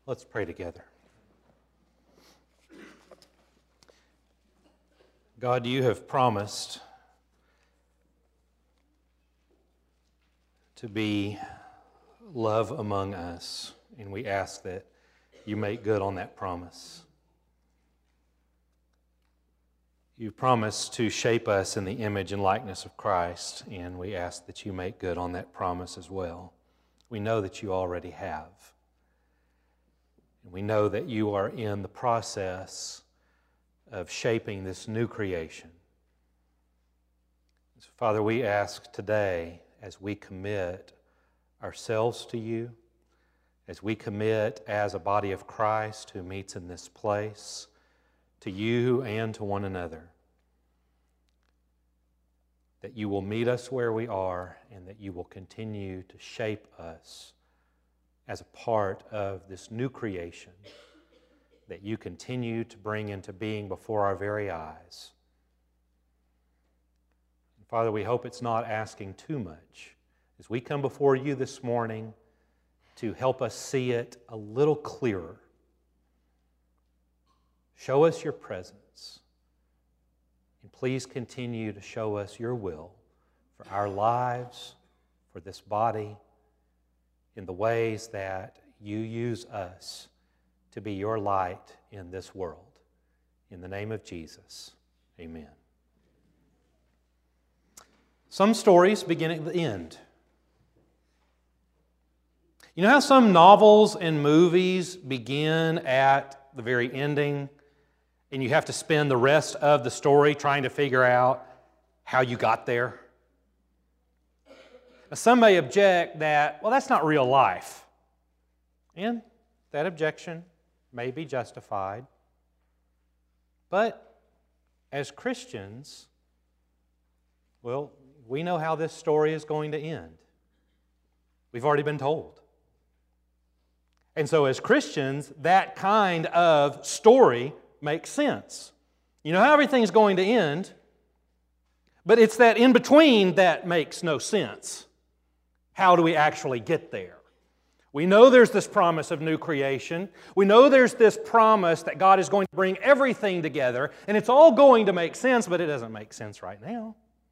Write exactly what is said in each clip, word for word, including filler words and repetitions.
Let's pray together. God, you have promised to be love among us, and we ask that you make good on that promise. You promised to shape us in the image and likeness of Christ, and we ask that you make good on that promise as well. We know that you already have. And we know that you are in the process of shaping this new creation. So, Father, we ask today, as we commit ourselves to you, as we commit as a body of Christ who meets in this place, to you and to one another, that you will meet us where we are and that you will continue to shape us as a part of this new creation that you continue to bring into being before our very eyes. And Father, we hope it's not asking too much as we come before you this morning to help us see it a little clearer. Show us your presence, and please continue to show us your will for our lives, for this body, in the ways that you use us to be your light in this world. In the name of Jesus, amen. Some stories begin at the end. You know how some novels and movies begin at the very ending, and you have to spend the rest of the story trying to figure out how you got there? Now, some may object that, well, that's not real life. And that objection may be justified. But as Christians, well, we know how this story is going to end. We've already been told. And so as Christians, that kind of story makes sense. You know how everything's going to end, but it's that in between that makes no sense. How do we actually get there? We know there's this promise of new creation. We know there's this promise that God is going to bring everything together, and it's all going to make sense, but it doesn't make sense right now.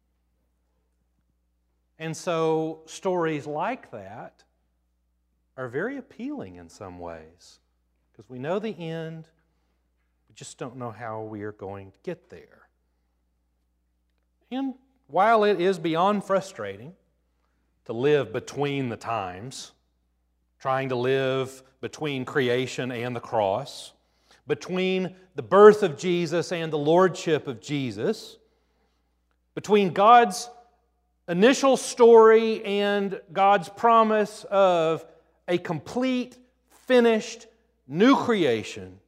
And so stories like that are very appealing in some ways, because we know the end, we just don't know how we are going to get there. And while it is beyond frustrating to live between the times, trying to live between creation and the cross, between the birth of Jesus and the lordship of Jesus, between God's initial story and God's promise of a complete, finished, new creation,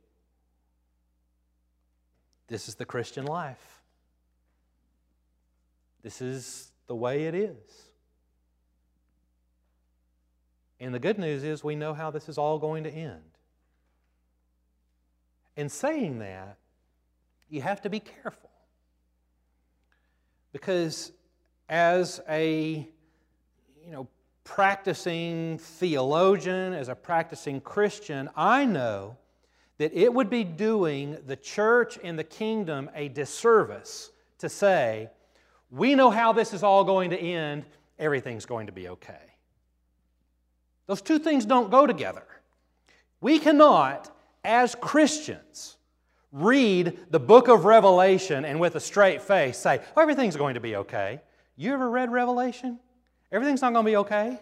this is the Christian life. This is the way it is. And the good news is we know how this is all going to end. In saying that, you have to be careful. Because as a, you know, practicing theologian, as a practicing Christian, I know that it would be doing the church and the kingdom a disservice to say, we know how this is all going to end, everything's going to be okay. Those two things don't go together. We cannot, as Christians, read the book of Revelation and with a straight face say, oh, everything's going to be okay. You ever read Revelation? Everything's not going to be okay.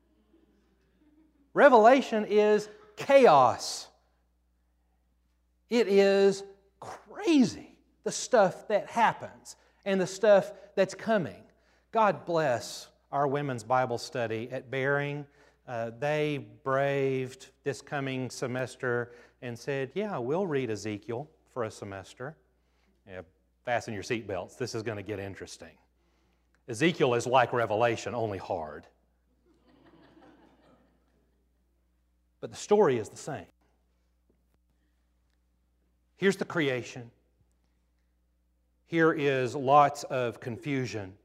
Revelation is chaos. It is crazy, the stuff that happens and the stuff that's coming. God bless our women's Bible study at Bering. Uh, they braved this coming semester and said, yeah, we'll read Ezekiel for a semester. Yeah, fasten your seatbelts. This is going to get interesting. Ezekiel is like Revelation, only hard. But the story is the same. Here's the creation. Here is lots of confusion.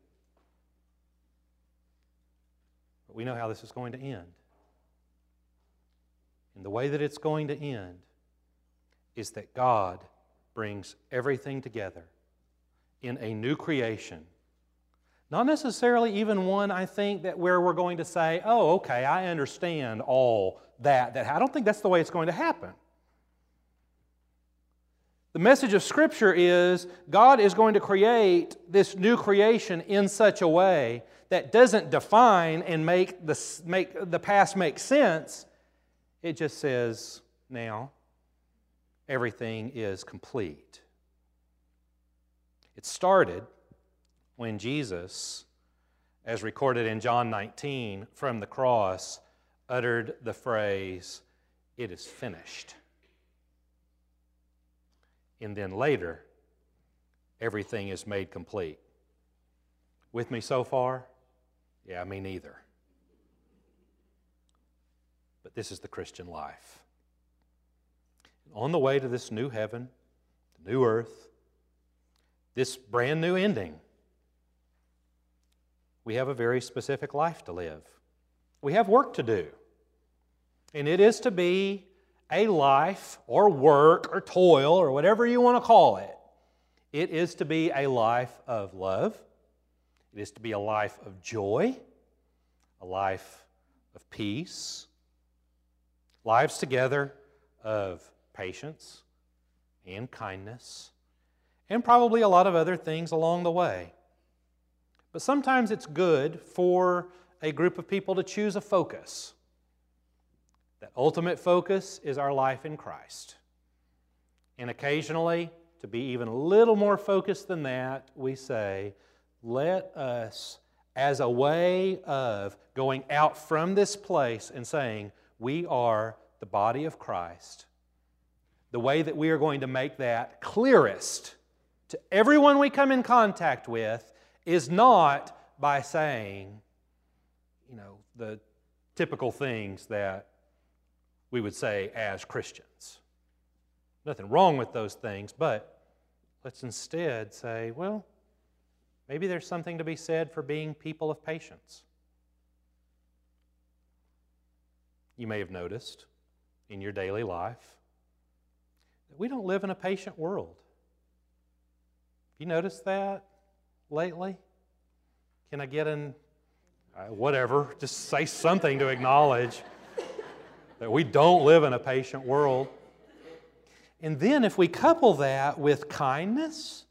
But we know how this is going to end. and the way that it's going to end is that God brings everything together in a new creation. Not necessarily even one, I think, that where we're going to say, oh, okay, I understand all that. that. I don't think that's the way it's going to happen. The message of Scripture is God is going to create this new creation in such a way that doesn't define and make the, make the past make sense. It just says, now, everything is complete. It started when Jesus, as recorded in John nineteen, from the cross, uttered the phrase, "It is finished." And then later, everything is made complete. With me so far? Yeah, me neither. But this is the Christian life. On the way to this new heaven, the new earth, this brand new ending, we have a very specific life to live. We have work to do. And it is to be a life or work or toil or whatever you want to call it. It is to be a life of love. It is to be a life of joy, a life of peace, lives together of patience and kindness, and probably a lot of other things along the way. But sometimes it's good for a group of people to choose a focus. That ultimate focus is our life in Christ. And occasionally, to be even a little more focused than that, we say, let us, as a way of going out from this place and saying, we are the body of Christ, the way that we are going to make that clearest to everyone we come in contact with is not by saying, you know, the typical things that we would say as Christians. Nothing wrong with those things, but let's instead say, well, maybe there's something to be said for being people of patience. You may have noticed in your daily life that we don't live in a patient world. Have you noticed that lately? Can I get in, uh, whatever, just say something to acknowledge that we don't live in a patient world. And then if we couple that with kindness,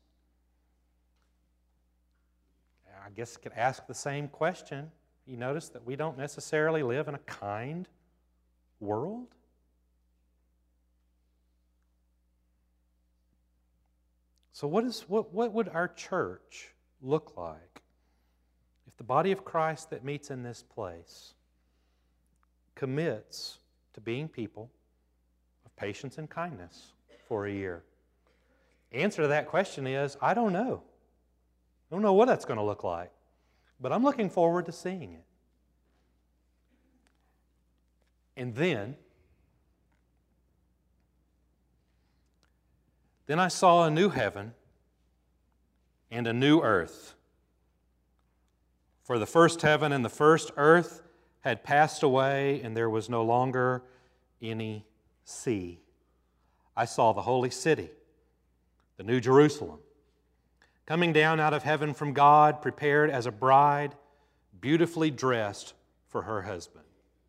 I guess I could ask the same question. You notice that we don't necessarily live in a kind world? So what is what, what would our church look like if the body of Christ that meets in this place commits to being people of patience and kindness for a year? The answer to that question is, I don't know. I don't know what that's going to look like, but I'm looking forward to seeing it. And then, then I saw a new heaven and a new earth. For the first heaven and the first earth had passed away, and there was no longer any sea. I saw the holy city, the New Jerusalem, coming down out of heaven from God, prepared as a bride, beautifully dressed for her husband.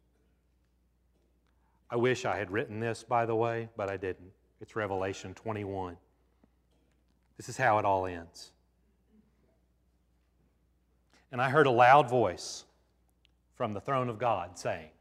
I wish I had written this, by the way, but I didn't. It's Revelation twenty-one. This is how it all ends. And I heard a loud voice from the throne of God saying,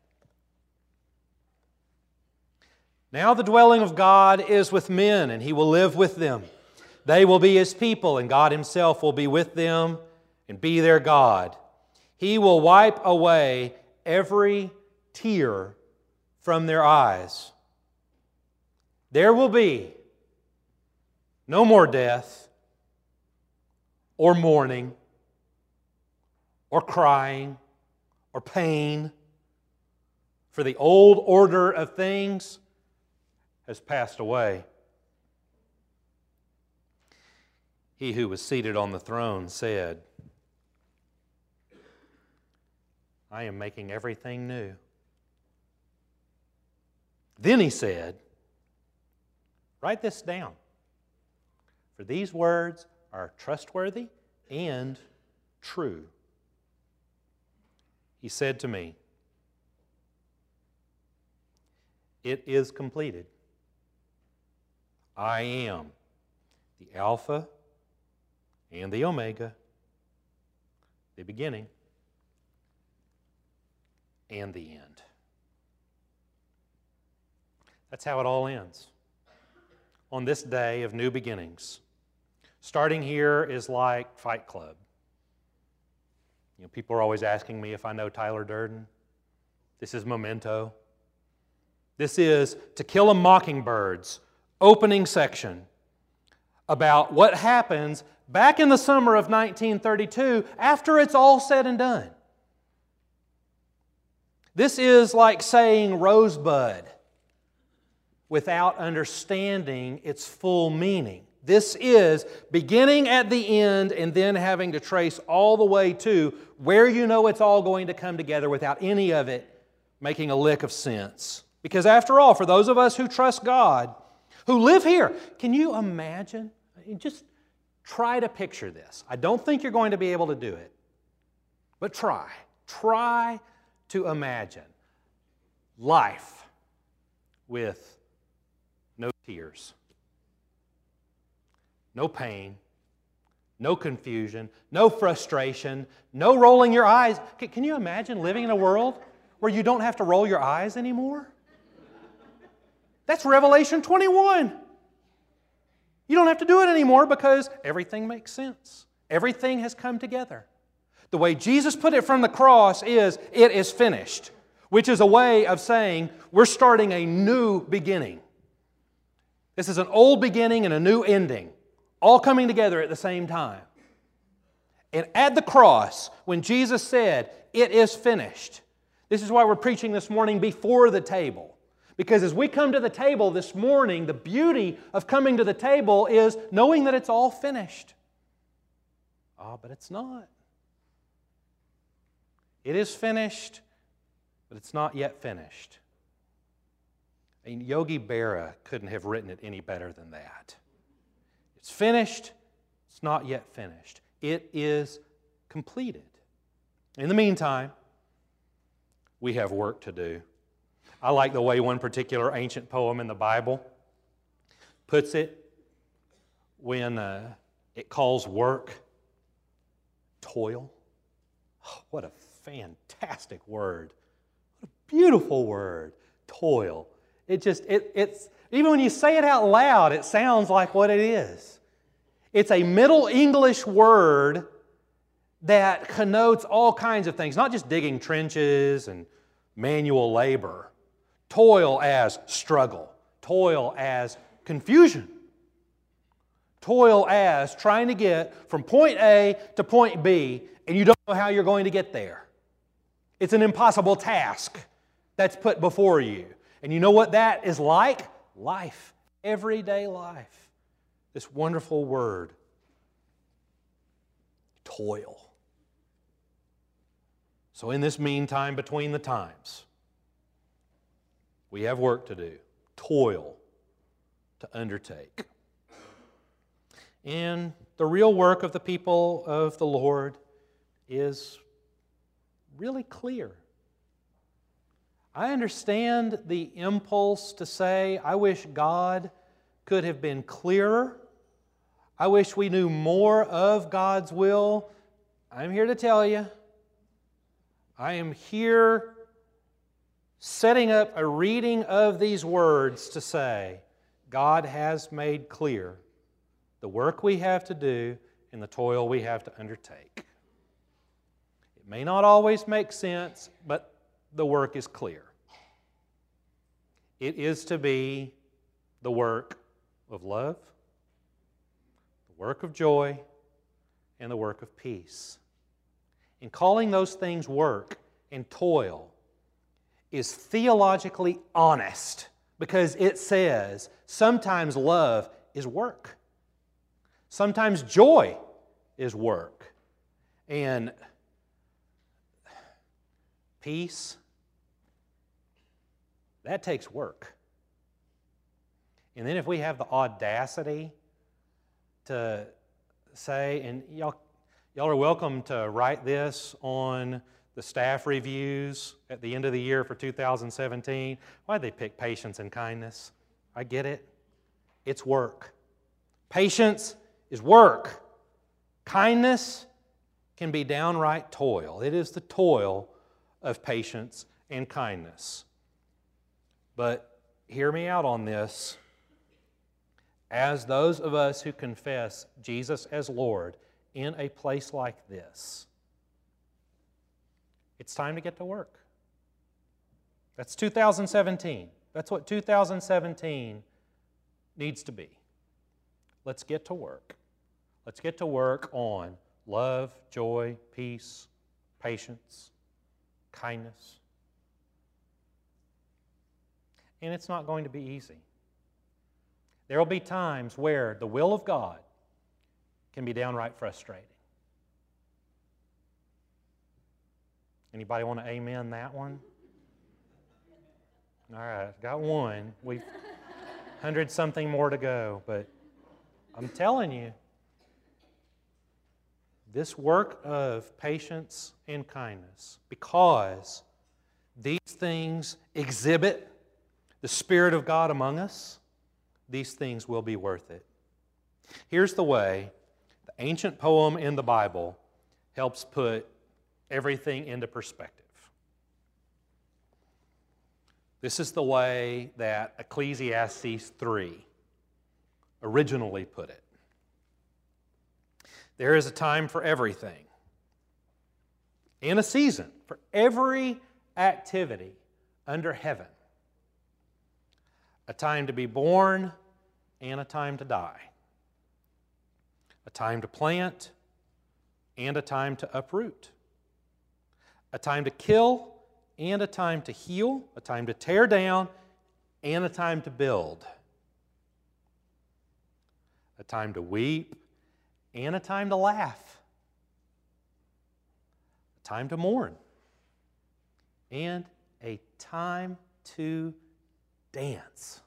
now the dwelling of God is with men, and He will live with them. They will be His people, and God Himself will be with them and be their God. He will wipe away every tear from their eyes. There will be no more death, or mourning, or crying, or pain, for the old order of things has passed away. He who was seated on the throne said, I am making everything new. Then he said, write this down, for these words are trustworthy and true. He said to me, it is completed. I am the Alpha and the Omega, the beginning and the end. That's how it all ends. On this day of new beginnings. Starting here is like Fight Club. You know, people are always asking me if I know Tyler Durden. This is Memento. This is To Kill a Mockingbird's opening section about what happens back in the summer of nineteen thirty-two after it's all said and done. This is like saying Rosebud without understanding its full meaning. This is beginning at the end and then having to trace all the way to where you know it's all going to come together without any of it making a lick of sense. Because after all, for those of us who trust God, who live here, can you imagine? Just try to picture this. I don't think you're going to be able to do it, but try. Try to imagine life with no tears, no pain, no confusion, no frustration, no rolling your eyes. Can you imagine living in a world where you don't have to roll your eyes anymore? That's Revelation twenty-one. You don't have to do it anymore because everything makes sense. Everything has come together. The way Jesus put it from the cross is, it is finished, which is a way of saying we're starting a new beginning. This is an old beginning and a new ending, all coming together at the same time. And at the cross, when Jesus said, it is finished, this is why we're preaching this morning before the table. Because as we come to the table this morning, the beauty of coming to the table is knowing that it's all finished. Ah, oh, but it's not. It is finished, but it's not yet finished. And Yogi Berra couldn't have written it any better than that. It's finished, it's not yet finished. It is completed. In the meantime, we have work to do. I like the way one particular ancient poem in the Bible puts it when uh, it calls work toil. Oh, what a fantastic word. What a beautiful word, toil. It just, it, it's, even when you say it out loud, it sounds like what it is. It's a Middle English word that connotes all kinds of things, not just digging trenches and manual labor. Toil as struggle. Toil as confusion. Toil as trying to get from point A to point B, and you don't know how you're going to get there. It's an impossible task that's put before you. And you know what that is like? Life. Everyday life. This wonderful word. Toil. So in this meantime, between the times, we have work to do. Toil to undertake. And the real work of the people of the Lord is really clear. I understand the impulse to say, I wish God could have been clearer. I wish we knew more of God's will. I'm here to tell you, I am here setting up a reading of these words to say, God has made clear the work we have to do and the toil we have to undertake. It may not always make sense, but the work is clear. It is to be the work of love, the work of joy, and the work of peace. And calling those things work and toil is theologically honest because it says sometimes love is work. Sometimes joy is work. And peace, that takes work. And then if we have the audacity to say, and y'all, y'all are welcome to write this on the staff reviews at the end of the year for two thousand seventeen. Why'd they pick patience and kindness? I get it. It's work. Patience is work. Kindness can be downright toil. It is the toil of patience and kindness. But hear me out on this. As those of us who confess Jesus as Lord in a place like this, it's time to get to work. That's two thousand seventeen. That's what two thousand seventeen needs to be. Let's get to work. Let's get to work on love, joy, peace, patience, kindness. And it's not going to be easy. There will be times where the will of God can be downright frustrating. Anybody want to amen that one? All right, got one. We've hundred something more to go, but I'm telling you, this work of patience and kindness, because these things exhibit the Spirit of God among us, these things will be worth it. Here's the way the ancient poem in the Bible helps put everything into perspective. This is the way that Ecclesiastes three originally put it. There is a time for everything, and a season for every activity under heaven. A time to be born and a time to die. A time to plant and a time to uproot. A time to kill and a time to heal. A time to tear down and a time to build. A time to weep and a time to laugh. A time to mourn and a time to dance.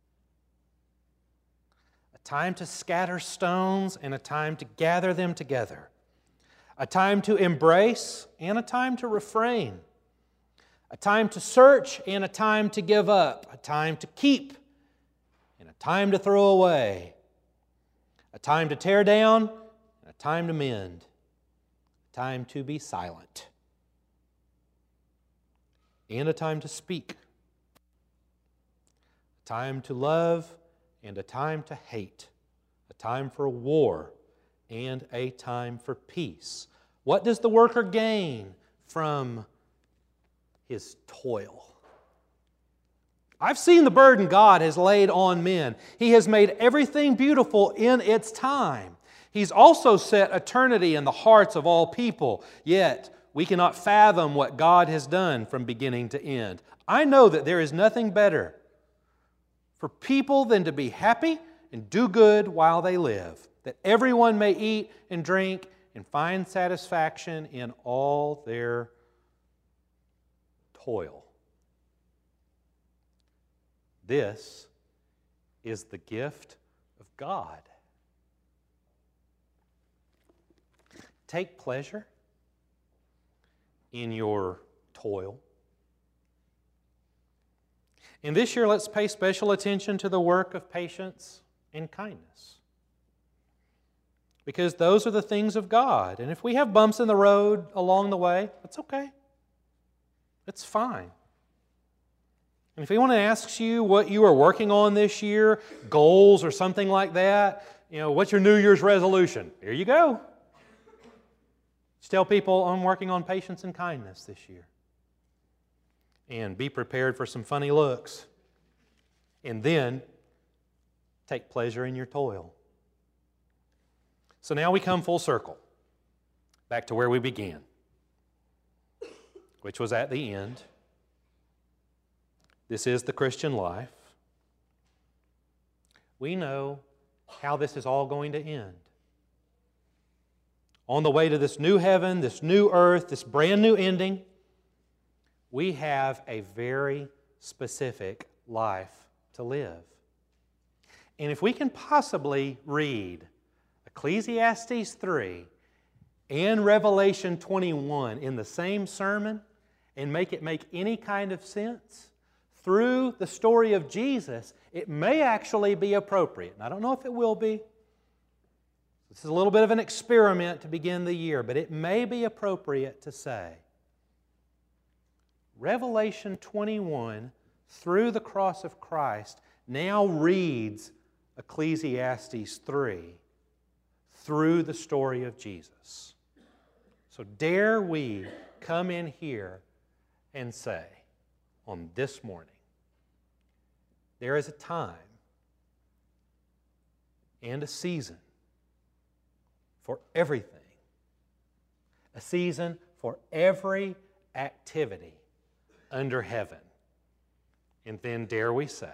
A time to scatter stones and a time to gather them together. A time to embrace and a time to refrain. A time to search and a time to give up. A time to keep and a time to throw away. A time to tear down and a time to mend. A time to be silent and a time to speak. A time to love and a time to hate. A time for war and a time for peace. What does the worker gain from his toil? I've seen the burden God has laid on men. He has made everything beautiful in its time. He's also set eternity in the hearts of all people. Yet, we cannot fathom what God has done from beginning to end. I know that there is nothing better for people than to be happy and do good while they live, that everyone may eat and drink and find satisfaction in all their toil. This is the gift of God. Take pleasure in your toil. And this year, let's pay special attention to the work of patience and kindness, because those are the things of God. And if we have bumps in the road along the way, that's okay. It's fine. And if anyone asks you what you are working on this year, goals or something like that, you know, what's your New Year's resolution? Here you go. Just tell people I'm working on patience and kindness this year. And be prepared for some funny looks. And then take pleasure in your toil. So now we come full circle, back to where we began, which was at the end. This is the Christian life. We know how this is all going to end. On the way to this new heaven, this new earth, this brand new ending, we have a very specific life to live. And if we can possibly read Ecclesiastes three and Revelation twenty-one in the same sermon and make it make any kind of sense through the story of Jesus, it may actually be appropriate. And I don't know if it will be. This is a little bit of an experiment to begin the year, but it may be appropriate to say Revelation twenty-one through the cross of Christ now reads Ecclesiastes three through the story of Jesus. So dare we come in here and say on this morning, there is a time and a season for everything. A season for every activity under heaven. And then dare we say,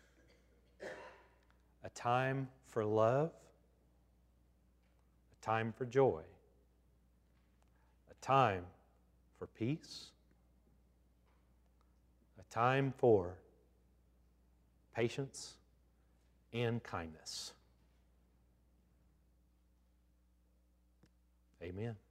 a time for love, a time for joy, a time for peace, a time for patience and kindness. Amen.